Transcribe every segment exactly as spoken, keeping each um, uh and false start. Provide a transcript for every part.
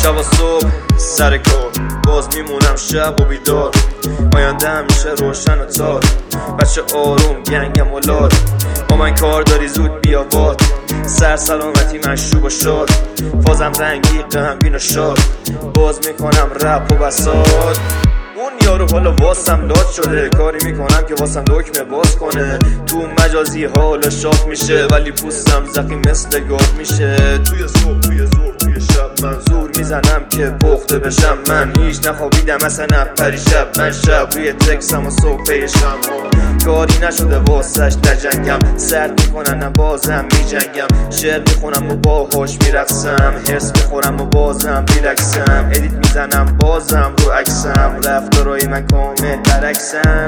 شب و صبح سر کار باز میمونم شب و بیدار، آینده همیشه روشن و تار، بچه آروم گنگم و لار، با من کار داری زود بیا واد، سر سلامتی مشروب و شاد، فازم رنگی غمگین و شاد، باز میکنم رپ و بساط. اون یارو حالا واسم لات شده، کاری میکنم که واسم دکمه باز کنه، تو مجازی حالا شاخ میشه ولی پوستم زخیم مثل گاف میشه. توی صبح توی زور توی شب من زور میزنم که پخته بشم، من هیچ نخوابیدم اصلا پریشب، من شب روی تکسم و صبح پیشم، کاری نشده واسش نجنگم، سرد میکنن بازم میجنگم، شعر میخونم و باهاش میرقصم، حس میخورم و بازم ریلکسم، ادیت میزنم بازم رو عکسم، رفتارای من کامل برعکسن.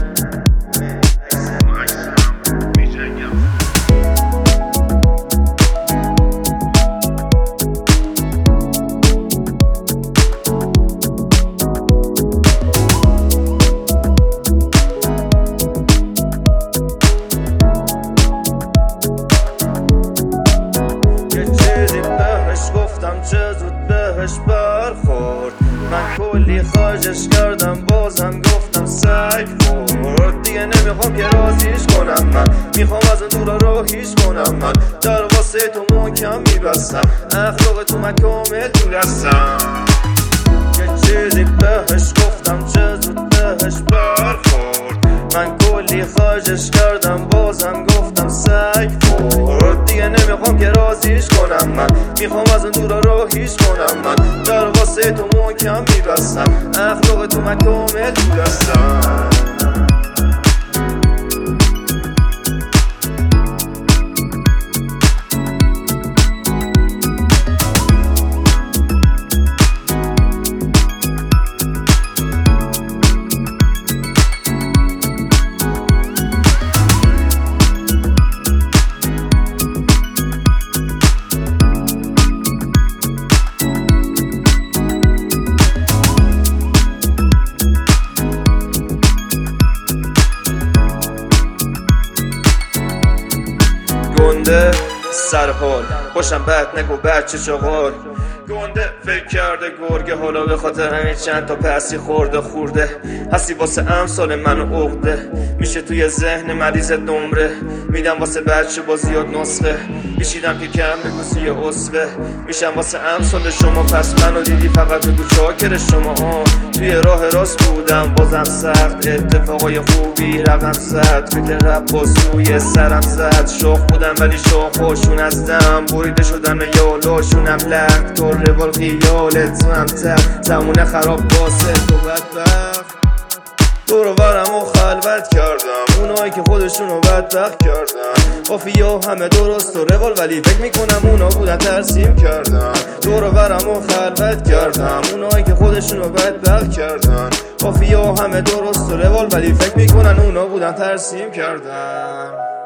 چه زود بهش برخورد، من کلی خواهش کردم بازم گفتم سگ خورد، دیگه نمیخوام که رازیش کنم، من میخوام از اون دورا راهیش کنم، من در واسه تو محکم میبستم، اخلاق تو من کامل تو دستم. یه چیزی بهش گفتم چه زود بهش برخورد، من کلی خواهش کردم بازم گفتم سگ خورد، دیگه نمیخوام که رازیش کنم، من میخوام از اون دورا راهیش کنم، من در واسه تو محکم میبستم، اخلاق تو من کامل تو دستم. گنده سرحال باشم بد نگو بچه چغال، گنده فکر کرده گرگه، حالا به خاطر همین چند تا پسی خورده خورده، هستی واسه امثال منو عقده، میشه توی ذهن مریض نمره، میدم واسه بچه با زیاد نسخه، میشیدم که کم بگو سی اصفه، میشم واسه امثال شما، پس منو دیدی فقط بگو چاکر شما ها، توی راه راست بودم بازم سخت، اتفاقای خوبی رقم زد، فیت رپ باز روی سرم زد، شاخ بودم ولی شاخاشون از دم بریده شدن و یالاشونم لخت، تو روال خیالت تو هم تخت، زمونه خراب واسه تو بدبخت، تو رو برم و خلوت کردم، اونایی که خودشونو بدبخت کردن، قافیه همه درست و روال ولی فکر میکنم اونا بودن ترسیم کردن، تو رو برم و خلوت کردم، اونایی که خودشونو بدبخت کردن، قافیه همه درست و روال ولی فکر میکنن اونا بودن ترسیم کردن.